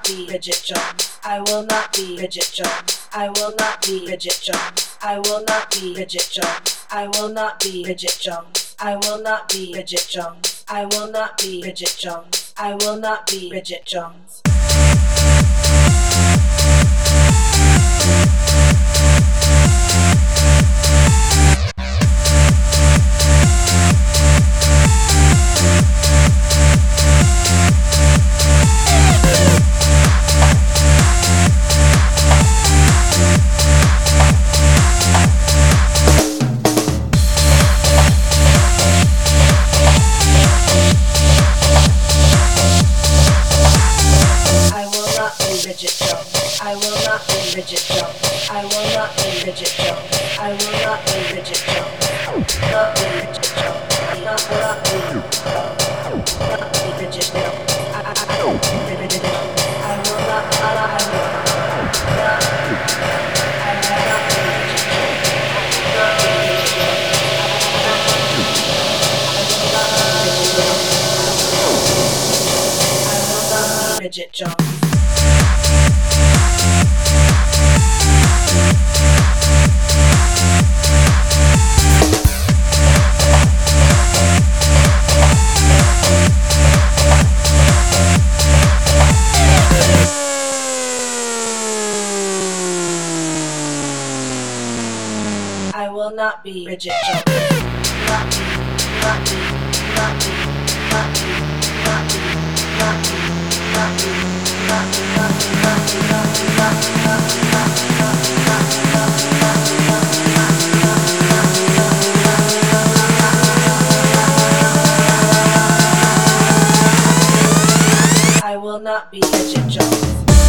be Bridget Jones. I will not be Bridget Jones. I will not be Bridget Jones. I will not be Bridget Jones. I will not be Bridget Jones. I will not be Bridget Jones. I will not be Bridget Jones. I will not be Bridget Jones. Bridget Jones. I will not be Bridget Jones. I will not be Bridget Jones. I will not be Bridget Jones. Not be Bridget Jones. Not be Bridget Jones. I will not be Bridget Jones. I will not be Bridget Jones. I will not be Bridget Jones. Not be, not be, not be, not be, not be, not be, not be, not be, not be, not be, not be, not be, not be, not be, not be, not be, not be, not be, not be, I will not be Bridget Jones.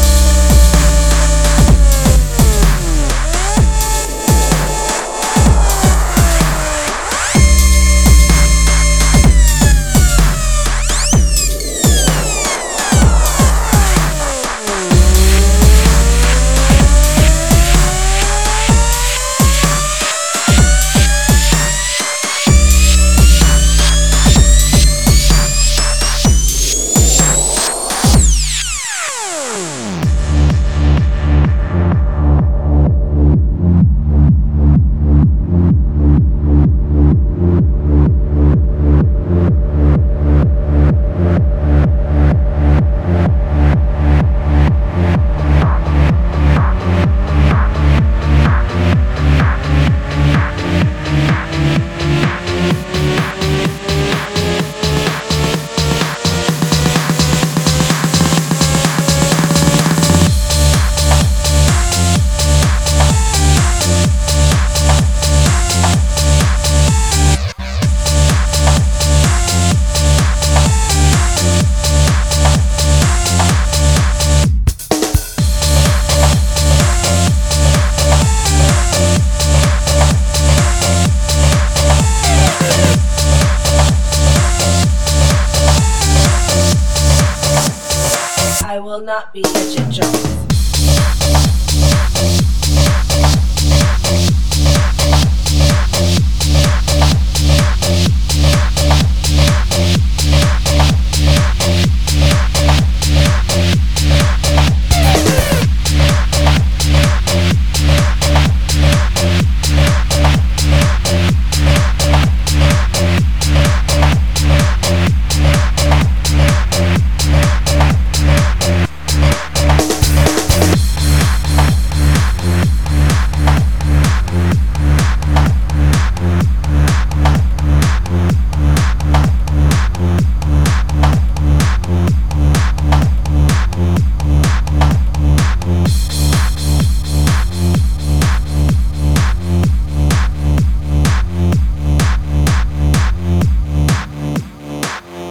I will not be Bridget Jones.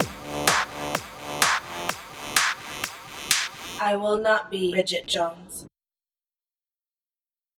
I will not be Bridget Jones.